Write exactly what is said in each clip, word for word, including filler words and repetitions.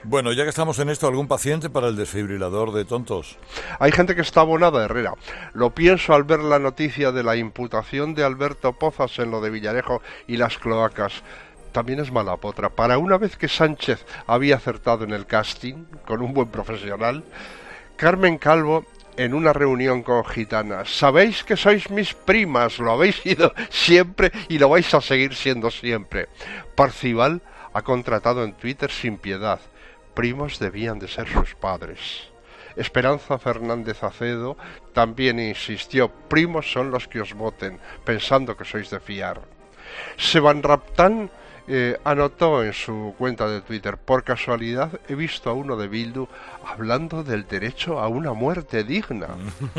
Bueno, ya que estamos en esto, ¿algún paciente para el desfibrilador de tontos? Hay gente que está abonada, Herrera. Lo pienso al ver la noticia de la imputación de Alberto Pozas en lo de Villarejo y las cloacas. También es mala potra. Para una vez que Sánchez había acertado en el casting, con un buen profesional, Carmen Calvo, en una reunión con gitanas: sabéis que sois mis primas, lo habéis sido siempre y lo vais a seguir siendo siempre. Parcival ha contratado en Twitter sin piedad: primos debían de ser sus padres. Esperanza Fernández Acedo también insistió: primos son los que os voten, pensando que sois de fiar. Seban Raptán Eh, anotó en su cuenta de Twitter: por casualidad he visto a uno de Bildu hablando del derecho a una muerte digna.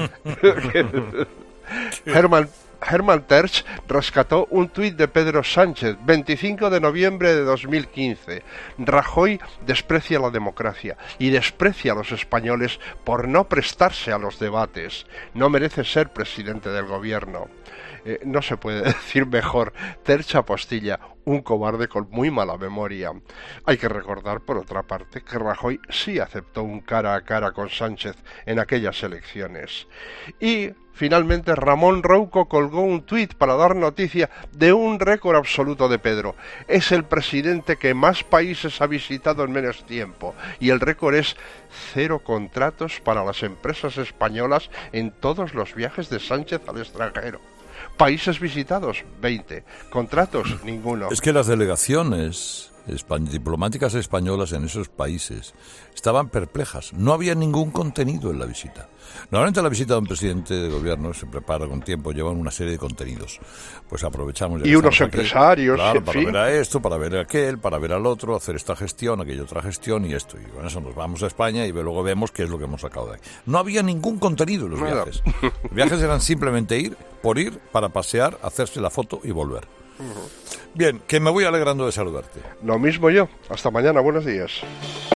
Herman, Herman Terch rescató un tuit de Pedro Sánchez, veinticinco de noviembre de dos mil quince. Rajoy desprecia la democracia y desprecia a los españoles por no prestarse a los debates. No merece ser presidente del gobierno. Eh, no se puede decir mejor. Terch apostilla: un cobarde con muy mala memoria. Hay que recordar, por otra parte, que Rajoy sí aceptó un cara a cara con Sánchez en aquellas elecciones. Y, finalmente, Ramón Rouco colgó un tuit para dar noticia de un récord absoluto de Pedro. Es el presidente que más países ha visitado en menos tiempo, y el récord es cero contratos para las empresas españolas en todos los viajes de Sánchez al extranjero. Países visitados, veinte. Contratos, ninguno. Es que las delegaciones espa- diplomáticas españolas en esos países estaban perplejas. No había ningún contenido en la visita. Normalmente la visita de un presidente de gobierno se prepara con tiempo, llevan una serie de contenidos. Pues aprovechamos. Ya y unos empresarios. Claro, en para fin. ver a esto, para ver a aquel, para ver al otro, hacer esta gestión, aquella otra gestión y esto. Y con eso nos vamos a España y luego vemos qué es lo que hemos sacado de aquí. No había ningún contenido en los Nada. viajes. Los viajes eran simplemente ir, por ir, para pasear, hacerse la foto y volver. Bien, que me voy alegrando de saludarte. Lo mismo yo. Hasta mañana, buenos días.